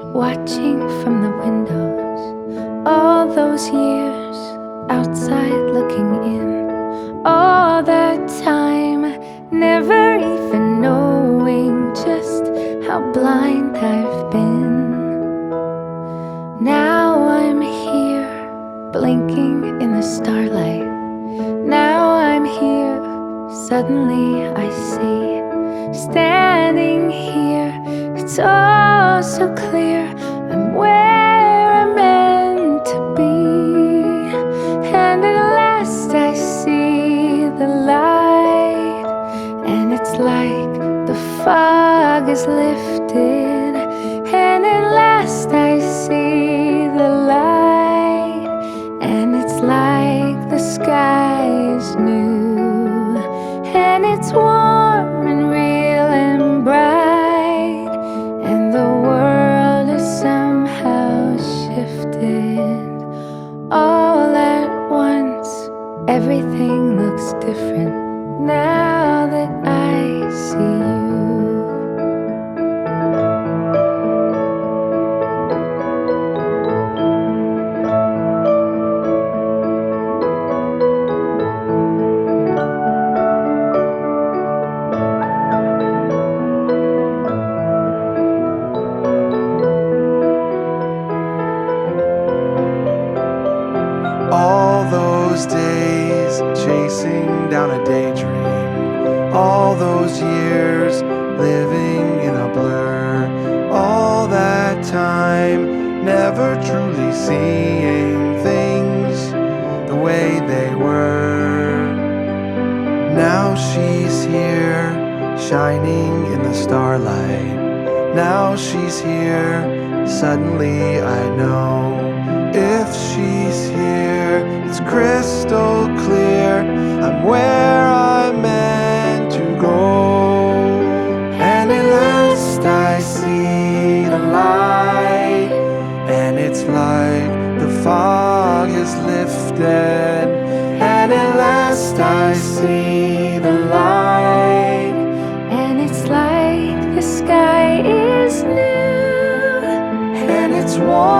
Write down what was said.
watching from the windows, all those years outside looking in, all that time never even knowing just how blind I've been. Now I'm here, blinking in the starlight. Now I'm here, suddenly I see, standing here, it's all so clear, I'm where I'm meant to be. And at last I see the light, and it's like the fog is lifted. And at last I see the light, and it's like the sky is new, and it's warm and real and bright, and the world is somehow shifted. All at once, everything looks different now that I see you. All those days chasing down a daydream, all those years living in a blur, all that time never truly seeing things the way they were. Now she's here, shining in the starlight. Now she's here, suddenly I know. If she's here, it's crystal clear, I'm where I'm meant to go. And at last I see the light, and it's like the fog is lifted. And at last I see the light, And it's like the sky is new, and it's warm